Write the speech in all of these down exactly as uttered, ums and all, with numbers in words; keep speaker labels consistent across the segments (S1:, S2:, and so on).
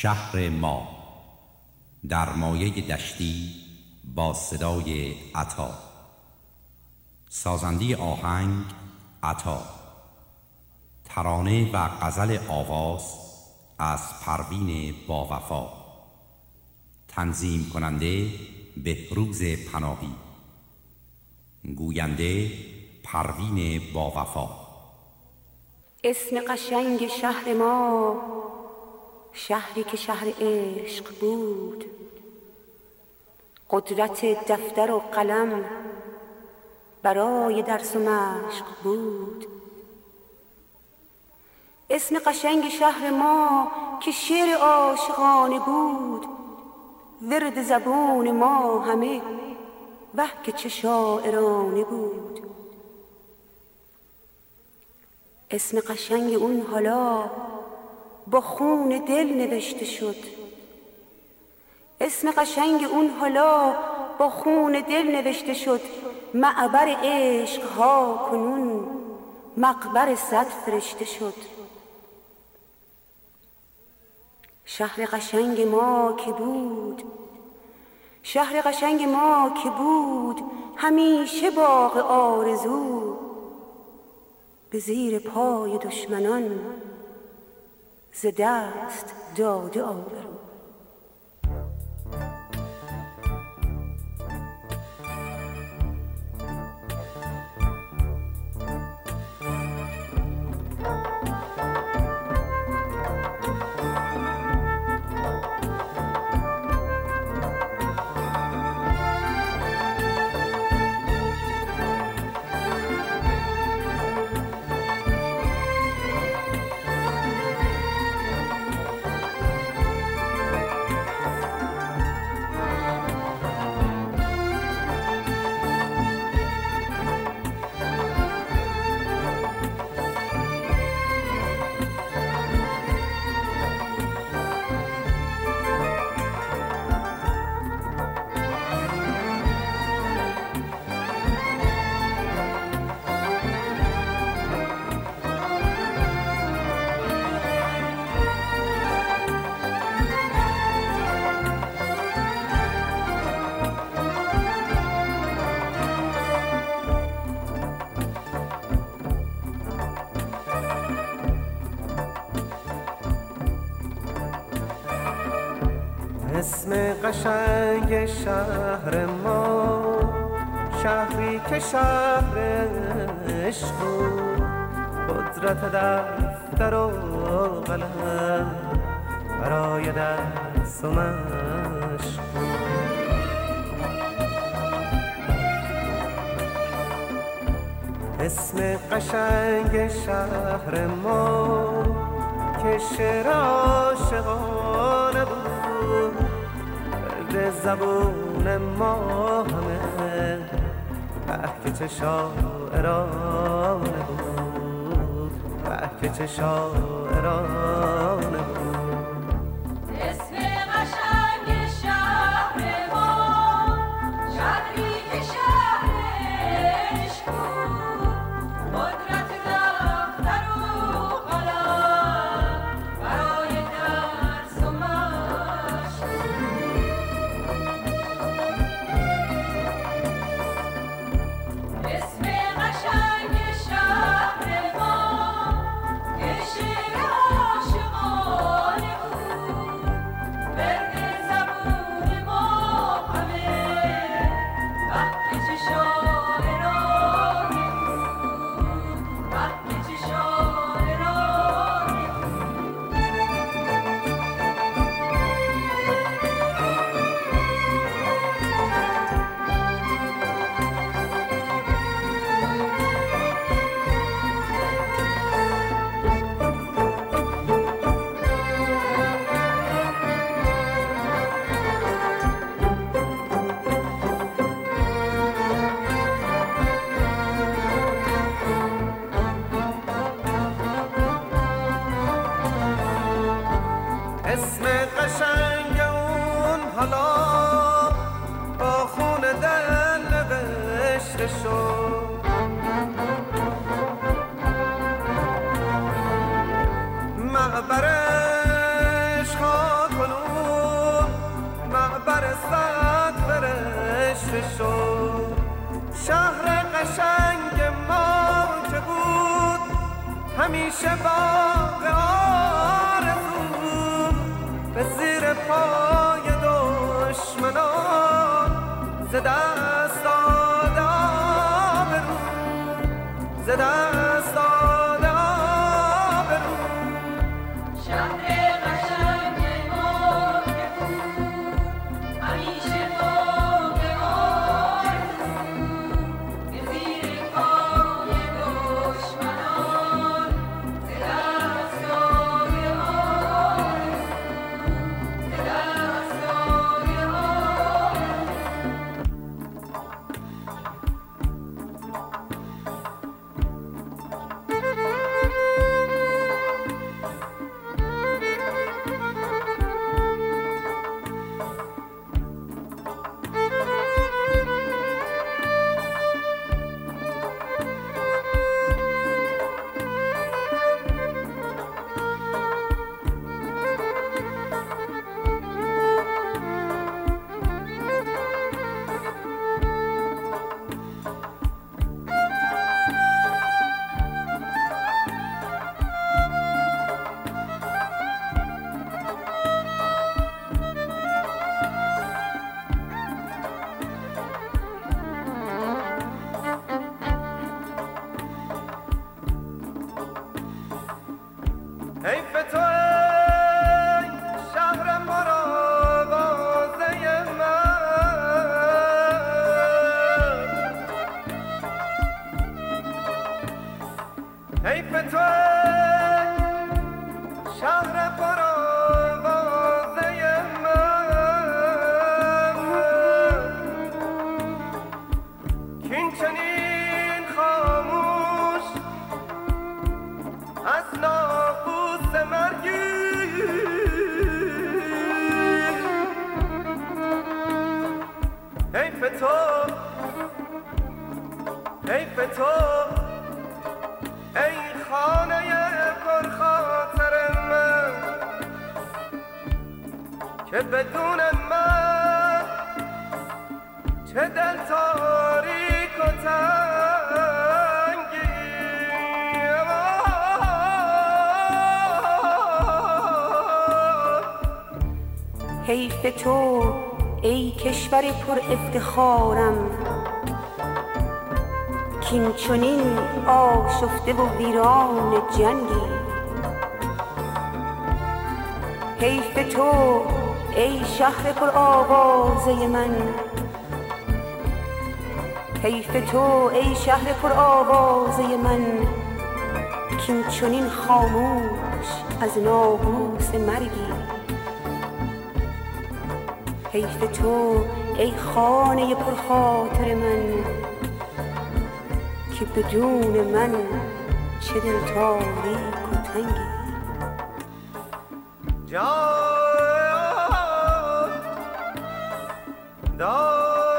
S1: شهر ما، در مایه دشتی با صدای عطا. سازنده آهنگ عطا. ترانه و غزل آواز از پروین باوفا. تنظیم کننده بهروز پناهی. گوینده پروین باوفا.
S2: اسم قشنگ شهر ما، شهری که شهر عشق بود. قدرت دفتر و قلم برای درس و مشق بود. اسم قشنگ شهر ما که شعر عاشقانه بود. ورد زبون ما همه وه که چه شاعرانه بود. اسم قشنگ اون حالا با خون دل نوشته شد. اسم قشنگ اون حالا با خون دل نوشته شد. معبر عشق ها کنون مقبر صد فرشته شد. شهر قشنگ ما که بود، شهر قشنگ ما که بود همیشه باغ آرزو. به زیر پای دشمنان ز دست داده آبرو.
S3: اسم قشنگ شهر ما، شهری که شهر عشق بود. قدرت دفتر و قلم برای درس و مشق بود. اسم قشنگ شهر ما که شعر عاشقانه بود. زبون ما همه که چه شاعرانه بود، که چه شاعرانه بود.
S4: اسم قشنگ شهر ما، شهری که شهر عشق بود. قدرت دفتر و قلم برای درس و مشق. اسم قشنگ شهر ما که شعر عاشقانه بود. ورد زبون ما همه وه که چه شاعرانه بود، وه که چه شاعرانه بود.
S3: اسم قشنگ اون حالا با خون دل نوشته شد. معبر عشق ها همیشه باغ آرزو به زیر پای دشمنان ز دست داده آبرو ز دست داده آبرو
S4: شهر قشنگ ما که بود همیشه باغ آرزو به زیر پای دشمنان ز دست داده آرزو ز دست داده
S3: حیف تو ای شهر پرآوازه من حیف تو ای شهر پرآوازه من کین چنین خاموش از ناقوس مرگی حیف تو حیف تو ای خانه پرخاطر من که بدون من چه دل تاریک و تنگی
S2: حیف تو ای کشور پر افتخارم کین چنین آشفته و ویران جنگی حیف تو ای شهر پر آوازه من حیف تو ای شهر پر آوازه من کین چنین خاموش از ناقوس مرگی حیف تو ای خانه پرخاطر من که بدون من چه دل تاریک و تنگی
S3: جان داد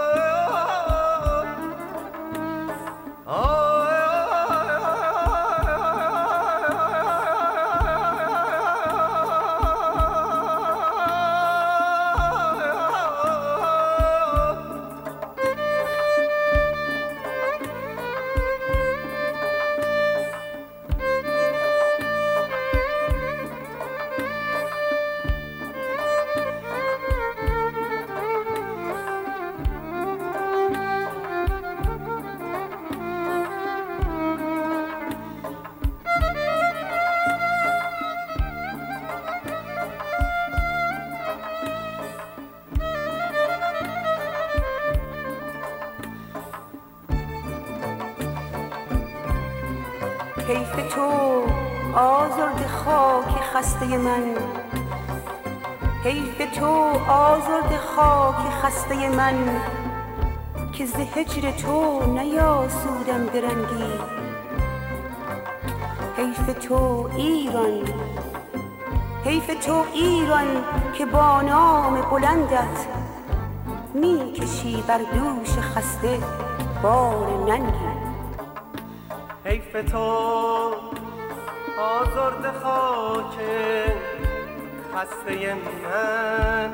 S2: حیف تو آزرد خاک خسته من حیف تو آزرد خاک خسته من که ز هجر تو نیاسودم برنگی حیف تو ایران حیف تو ایران که با نام بلندت می کشی بر دوش خسته بار ننگی
S3: حیف تو آزرد خاک خسته من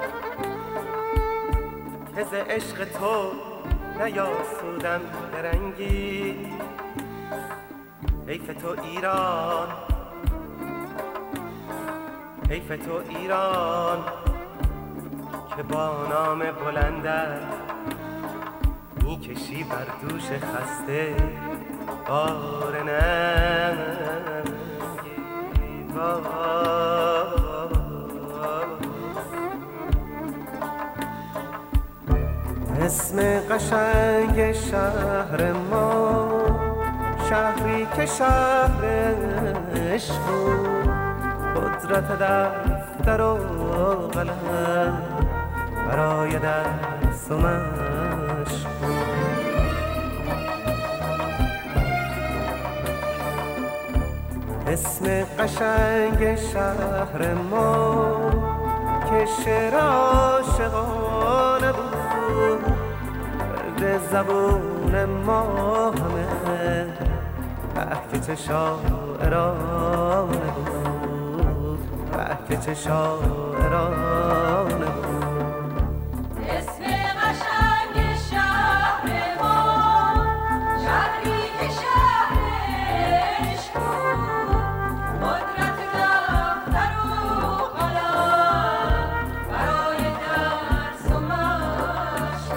S3: که ز عشق تو نیاسودم درنگی حیف تو ایران، حیف تو ایران که با نام بلندت میکشی بر دوش خسته بار ننگی. اسم قشنگ شهر ما، شهری که شهرش بود، قدرت دفتر و قلم برای دست و مشق بود. اسم قشنگ شهر ما که شعر عاشقانه بود، ورد زبون ما همه که چه شاعرانه بود، که چه شاعرانه بود.
S4: اسم قشنگ شهر ما، شهری که شهرش بود، قدرت دفتر و قلم برای درس و مشق.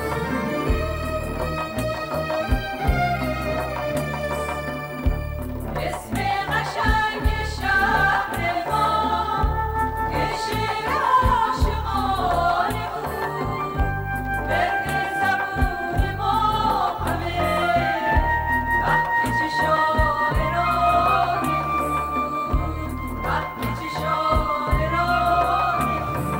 S4: اسم قشنگ شهر ما که شعر عاشقانه بود، ورد زبون ما همه که چه شاعرانه بود، که چه شاعرانه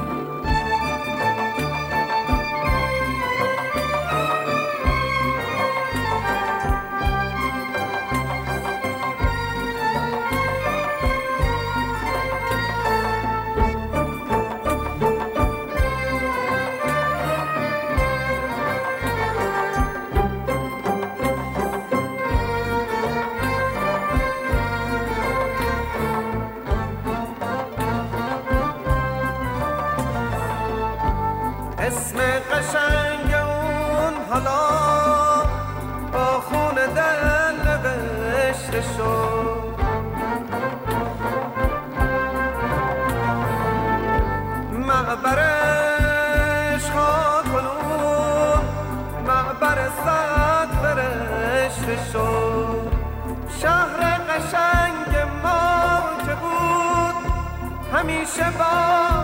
S3: اسم قشنگ اون حالا با خون دل نوشته شد، معبرش خاک‌آلود، معبر صد فرشته شد. شهر قشنگ ما که بود همیشه با